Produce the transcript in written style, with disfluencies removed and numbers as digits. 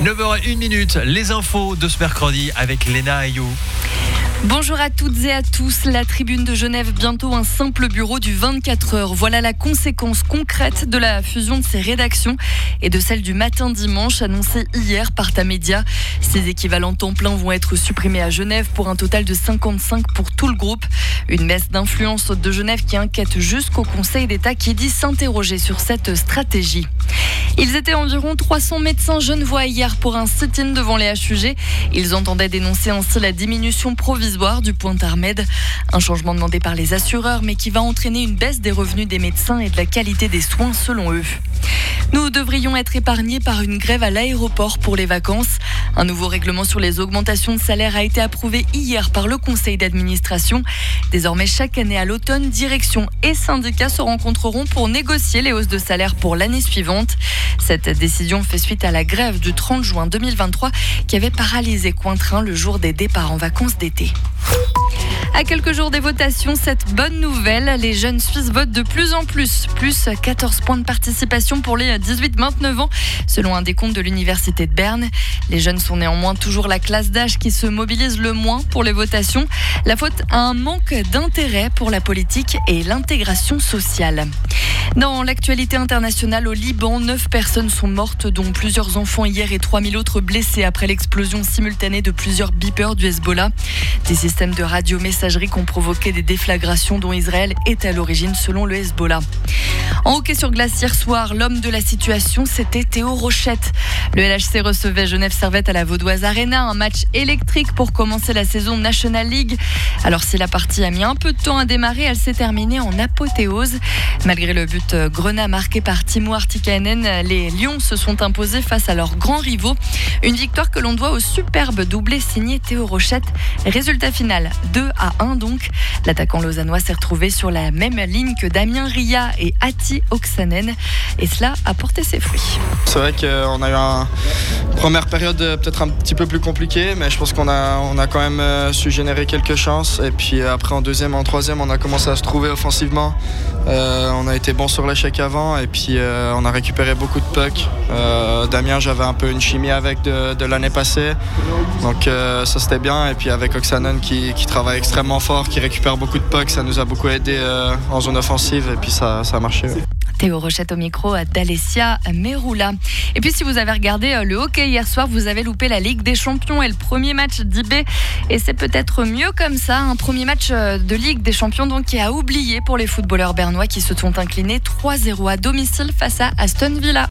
9h01, les infos de ce mercredi avec Léna Ayou. Bonjour à toutes et à tous. La Tribune de Genève, bientôt un simple bureau du 24 heures. Voilà la conséquence concrète de la fusion de ces rédactions et de celle du Matin Dimanche annoncée hier par Tamedia. Ces équivalents temps plein vont être supprimés à Genève pour un total de 55 pour tout le groupe. Une baisse d'influence de Genève qui inquiète jusqu'au Conseil d'État qui dit s'interroger sur cette stratégie. Ils étaient environ 300 médecins genevois hier pour un sit-in devant les HUG. Ils entendaient dénoncer ainsi la diminution provisoire du pointard med. Un changement demandé par les assureurs, mais qui va entraîner une baisse des revenus des médecins et de la qualité des soins selon eux. Nous devrions être épargnés par une grève à l'aéroport pour les vacances. Un nouveau règlement sur les augmentations de salaire a été approuvé hier par le conseil d'administration. Désormais, chaque année à l'automne, direction et syndicats se rencontreront pour négocier les hausses de salaire pour l'année suivante. Cette décision fait suite à la grève du 30 juin 2023 qui avait paralysé Cointrin le jour des départs en vacances d'été. À quelques jours des votations, cette bonne nouvelle, les jeunes Suisses votent de plus en plus. Plus 14 points de participation pour les 18-29 ans, selon un décompte de l'Université de Berne. Les jeunes sont néanmoins toujours la classe d'âge qui se mobilise le moins pour les votations. La faute à un manque d'intérêt pour la politique et l'intégration sociale. Dans l'actualité internationale, au Liban, 9 personnes sont mortes, dont plusieurs enfants hier et 3000 autres blessés après l'explosion simultanée de plusieurs beepers du Hezbollah. Des systèmes de radio-messagerie qui ont provoqué des déflagrations dont Israël est à l'origine selon le Hezbollah. En hockey sur glace hier soir, l'homme de la situation, c'était Théo Rochette. Le LHC recevait Genève Servette à la Vaudoise Arena, un match électrique pour commencer la saison National League. Alors si la partie a mis un peu de temps à démarrer, elle s'est terminée en apothéose. Malgré le but grenat marqué par Timo Artikainen, les Lions se sont imposés face à leurs grands rivaux. Une victoire que l'on doit au superbe doublé signé Théo Rochette. Résultat final, 2-1 donc. L'attaquant lausannois s'est retrouvé sur la même ligne que Damien Ria et Ati Oksanen. Et cela a porté ses fruits. C'est vrai qu'on a eu une première période peut-être un petit peu plus compliquée, mais je pense qu'on a quand même su générer quelques chances. Et puis après en deuxième, en troisième, on a commencé à se trouver offensivement. On a été bon sur l'échec avant et puis on a récupéré beaucoup de pucks. Damien, j'avais un peu une chimie avec de l'année passée, donc ça c'était bien. Et puis avec Oksanen qui travaille extrêmement fort, qui récupère beaucoup de pucks, ça nous a beaucoup aidé en zone offensive et puis ça a marché. Ouais. Théo Rochette au micro d'Alessia Meroula. Et puis si vous avez regardé le hockey hier soir, vous avez loupé la Ligue des Champions et le premier match d'IB. Et c'est peut-être mieux comme ça, un premier match de Ligue des Champions donc qui a oublié pour les footballeurs bernois qui se sont inclinés 3-0 à domicile face à Aston Villa.